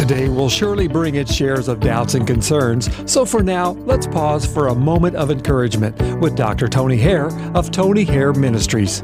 Today will surely bring its shares of doubts and concerns, so for now, let's pause for a moment of encouragement with Dr. Tony Hare of Tony Hare Ministries.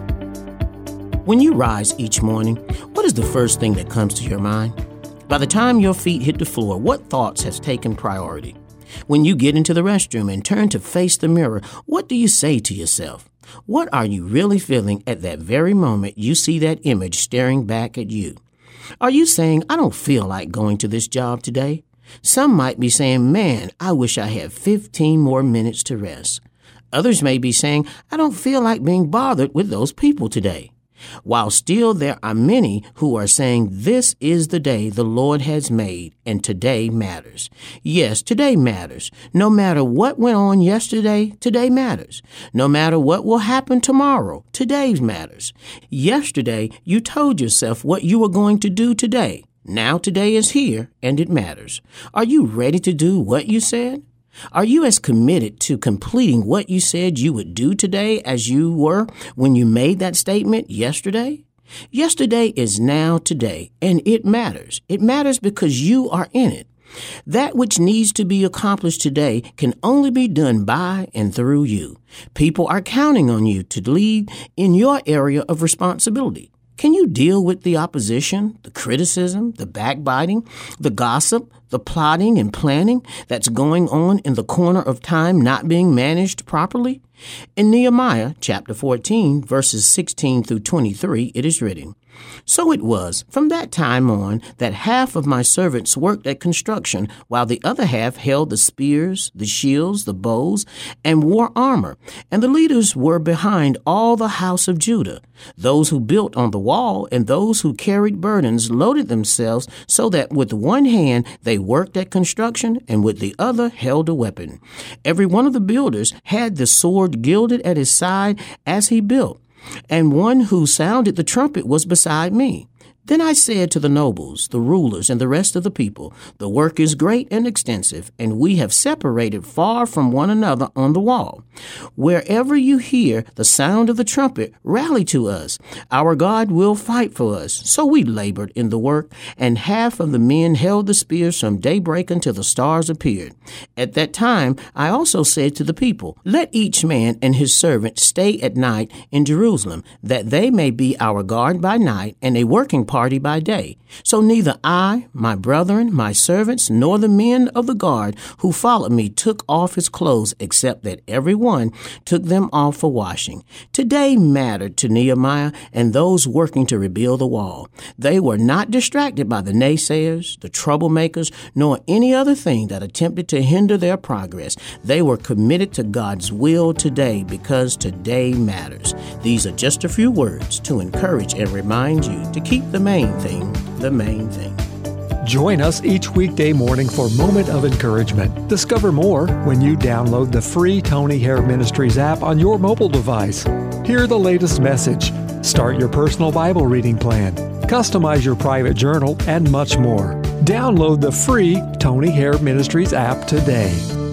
When you rise each morning, what is the first thing that comes to your mind? By the time your feet hit the floor, what thoughts has taken priority? When you get into the restroom and turn to face the mirror, what do you say to yourself? What are you really feeling at that very moment you see that image staring back at you? Are you saying, I don't feel like going to this job today? Some might be saying, man, I wish I had 15 more minutes to rest. Others may be saying, I don't feel like being bothered with those people today. While still there are many who are saying this is the day the Lord has made and today matters. Yes, today matters. No matter what went on yesterday, today matters. No matter what will happen tomorrow, today matters. Yesterday, you told yourself what you were going to do today. Now today is here and it matters. Are you ready to do what you said? Are you as committed to completing what you said you would do today as you were when you made that statement yesterday? Yesterday is now today, and it matters. It matters because you are in it. That which needs to be accomplished today can only be done by and through you. People are counting on you to lead in your area of responsibility. Can you deal with the opposition, the criticism, the backbiting, the gossip, the plotting and planning that's going on in the corner of time not being managed properly? In Nehemiah chapter 14, verses 16 through 23, it is written, So it was from that time on that half of my servants worked at construction, while the other half held the spears, the shields, the bows, and wore armor. And the leaders were behind all the house of Judah. Those who built on the wall and those who carried burdens loaded themselves so that with one hand they worked at construction and with the other held a weapon. Every one of the builders had the sword gilded at his side as he built, and one who sounded the trumpet was beside me. Then I said to the nobles, the rulers, and the rest of the people, the work is great and extensive, and we have separated far from one another on the wall. Wherever you hear the sound of the trumpet, rally to us. Our God will fight for us. So we labored in the work, and half of the men held the spears from daybreak until the stars appeared. At that time, I also said to the people, let each man and his servant stay at night in Jerusalem, that they may be our guard by night and a working party by day. So neither I, my brethren, my servants, nor the men of the guard who followed me took off his clothes, except that every one took them off for washing. Today mattered to Nehemiah and those working to rebuild the wall. They were not distracted by the naysayers, the troublemakers, nor any other thing that attempted to hinder their progress. They were committed to God's will today because today matters. These are just a few words to encourage and remind you to keep the main thing the main thing. Join us each weekday morning for Moment of Encouragement. Discover more when you download the free Tony Hare Ministries app on your mobile device. Hear the latest message, start your personal Bible reading plan, customize your private journal, and much more. Download the free Tony Hare Ministries app today.